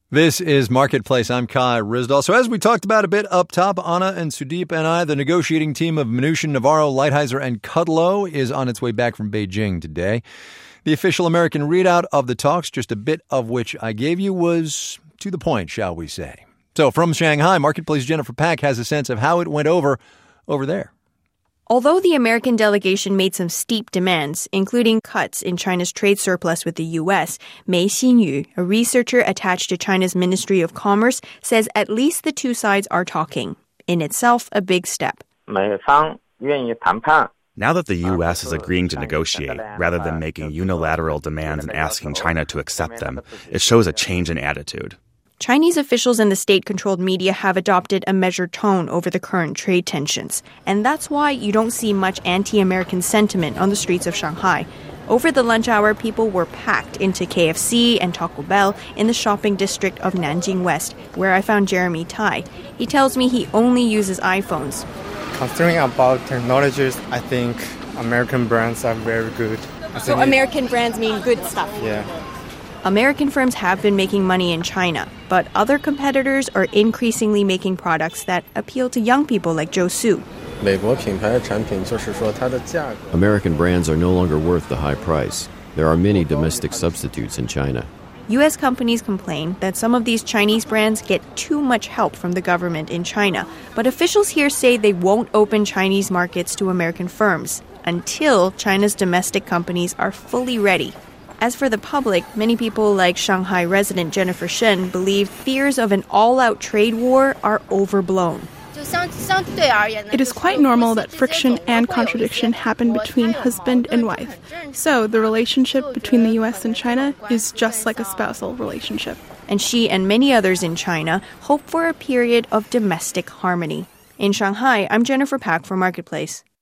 This is Marketplace. I'm Kai Ryssdal. So as we talked about a bit up top, Anna and Sudeep and I, the negotiating team of Mnuchin, Navarro, Lighthizer, and Kudlow is on its way back from Beijing today. The official American readout of the talks, just a bit of which I gave you, was to the point, shall we say. So from Shanghai, Marketplace Jennifer Pack has a sense of how it went over there. Although the American delegation made some steep demands, including cuts in China's trade surplus with the U.S., Mei Xinyu, a researcher attached to China's Ministry of Commerce, says at least the two sides are talking. In itself, a big step. Now that the U.S. is agreeing to negotiate, rather than making unilateral demands and asking China to accept them, it shows a change in attitude. Chinese officials in the state-controlled media have adopted a measured tone over the current trade tensions. And that's why you don't see much anti-American sentiment on the streets of Shanghai. Over the lunch hour, people were packed into KFC and Taco Bell in the shopping district of Nanjing West, where I found Jeremy Tai. He tells me he only uses iPhones. Considering about technologies, I think American brands are very good. So American brands mean good stuff? Yeah. American firms have been making money in China, but other competitors are increasingly making products that appeal to young people like Zhou Su. American brands are no longer worth the high price. There are many domestic substitutes in China. U.S. companies complain that some of these Chinese brands get too much help from the government in China, but officials here say they won't open Chinese markets to American firms until China's domestic companies are fully ready. As for the public, many people like Shanghai resident Jennifer Shen believe fears of an all-out trade war are overblown. It is quite normal that friction and contradiction happen between husband and wife. So the relationship between the U.S. and China is just like a spousal relationship. And she and many others in China hope for a period of domestic harmony. In Shanghai, I'm Jennifer Pack for Marketplace.